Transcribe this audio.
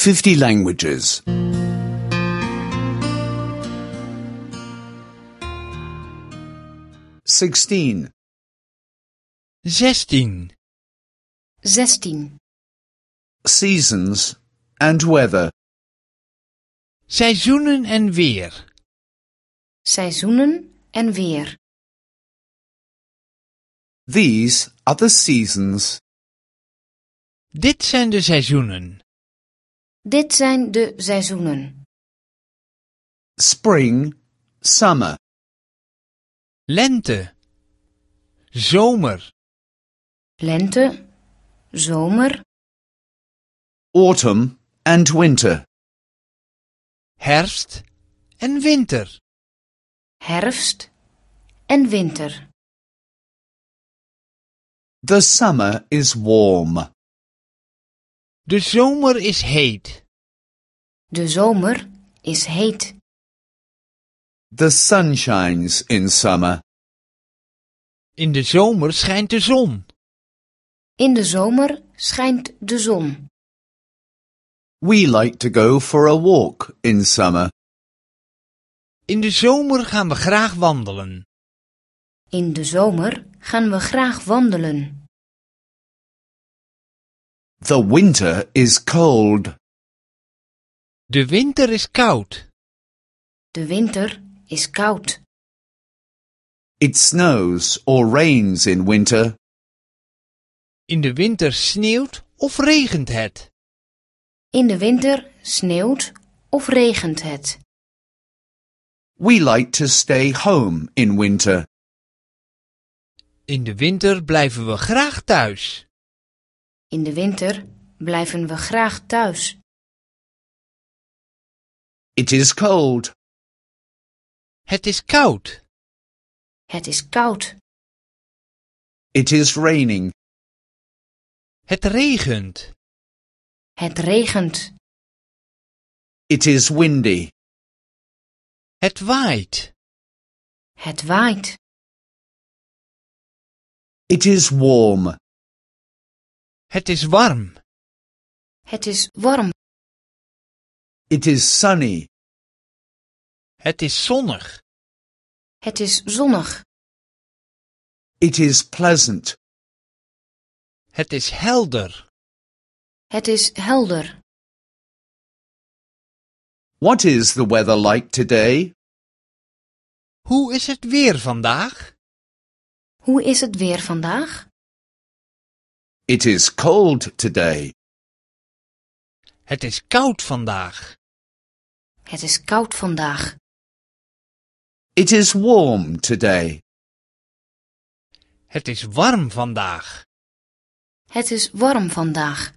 50 languages. 16. 16. 16. Seasons and weather. Seizoenen en weer. Seizoenen en weer. These are the seasons. Dit zijn de seizoenen. Dit zijn de seizoenen. Spring, summer. Lente. Zomer. Lente, zomer, Autumn and winter. Herfst en winter. herfst en winter. The summer is warm. De zomer is heet. De zomer is heet. The sun shines in summer. In de zomer schijnt de zon. In de zomer schijnt de zon. We like to go for a walk in summer. In de zomer gaan we graag wandelen. In de zomer gaan we graag wandelen. The winter is cold. De winter is koud. De winter is koud. It snows or rains in winter. In de winter sneeuwt of regent het. In de winter sneeuwt of regent het. We like to stay home in winter. In de winter blijven we graag thuis. In de winter blijven we graag thuis. It is cold. Het is koud. Het is koud. It is raining. Het regent. Het regent. It is windy. Het waait. Het waait. It is warm. Het is warm. Het is warm. It is sunny. Het is zonnig. Het is zonnig. It is pleasant. Het is helder. Het is helder. What is the weather like today? Hoe is het weer vandaag? Hoe is het weer vandaag? It is cold today. Het is koud vandaag. Het is koud vandaag. It is warm today. Het is warm vandaag. Het is warm vandaag.